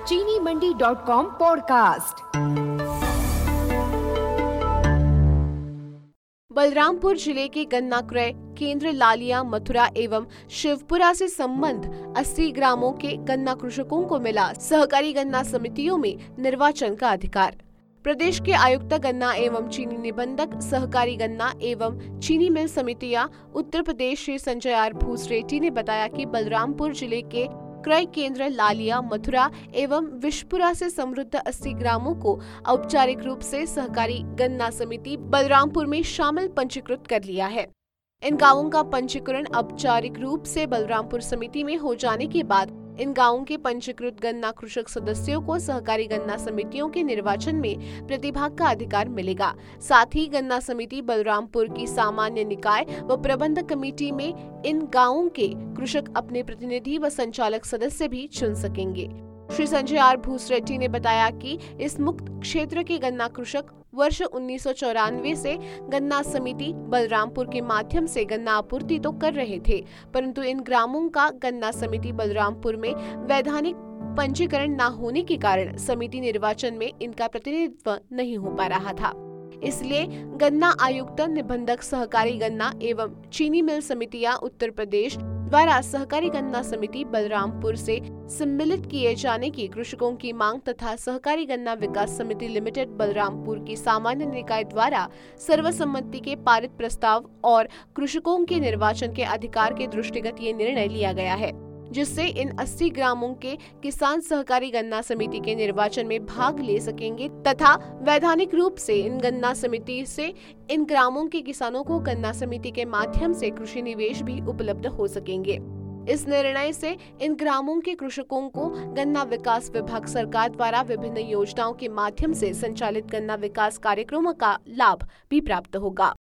चीनीमंडी.com podcast. Balrampur जिले के गन्ना क्रय केंद्र लालिया, मथुरा एवं शिवपुरा से संबद्ध 80 ग्रामों के गन्ना कृषकों को मिला सहकारी गन्ना समितियों में निर्वाचन का अधिकार। प्रदेश के आयुक्त गन्ना एवं चीनी निबंधक सहकारी गन्ना एवं चीनी मिल समितियां उत्तर प्रदेश श्री संजय आर भूसरेड्डी ने बताया कि बलरामपुर जिले के क्रय केंद्र लालिया, मथुरा एवं विशपुरा से समृद्ध 80 ग्रामों को औपचारिक रूप से सहकारी गन्ना समिति बलरामपुर में शामिल पंजीकृत कर लिया है। इन गांवों का पंजीकरण औपचारिक रूप से बलरामपुर समिति में हो जाने के बाद इन गांवों के पंजीकृत गन्ना कृषक सदस्यों को सहकारी गन्ना समितियों के निर्वाचन में प्रतिभाग का अधिकार मिलेगा। साथ ही गन्ना समिति बलरामपुर की सामान्य निकाय व प्रबंधक कमेटी में इन गांवों के कृषक अपने प्रतिनिधि व संचालक सदस्य भी चुन सकेंगे। श्री संजय आर भूसरेड्डी ने बताया कि इस मुक्त क्षेत्र के गन्ना कृषक वर्ष 1994 से गन्ना समिति बलरामपुर के माध्यम से गन्ना आपूर्ति तो कर रहे थे, परंतु इन ग्रामों का गन्ना समिति बलरामपुर में वैधानिक पंजीकरण न होने के कारण समिति निर्वाचन में इनका प्रतिनिधित्व नहीं हो पा रहा था। इसलिए गन्ना आयुक्त, निबंधक सहकारी गन्ना एवं चीनी मिल समितियां उत्तर प्रदेश द्वारा सहकारी गन्ना समिति बलरामपुर से सम्मिलित किए जाने की कृषकों की मांग तथा सहकारी गन्ना विकास समिति लिमिटेड बलरामपुर की सामान्य निकाय द्वारा सर्वसम्मति के पारित प्रस्ताव और कृषकों के निर्वाचन के अधिकार के दृष्टिगत ये निर्णय लिया गया है, जिससे इन 80 ग्रामों के किसान सहकारी गन्ना समिति के निर्वाचन में भाग ले सकेंगे तथा वैधानिक रूप से इन गन्ना समिति से इन ग्रामों के किसानों को गन्ना समिति के माध्यम से कृषि निवेश भी उपलब्ध हो सकेंगे। इस निर्णय से इन ग्रामों के कृषकों को गन्ना विकास विभाग सरकार द्वारा विभिन्न योजनाओं के माध्यम से संचालित गन्ना विकास कार्यक्रमों का लाभ भी प्राप्त होगा।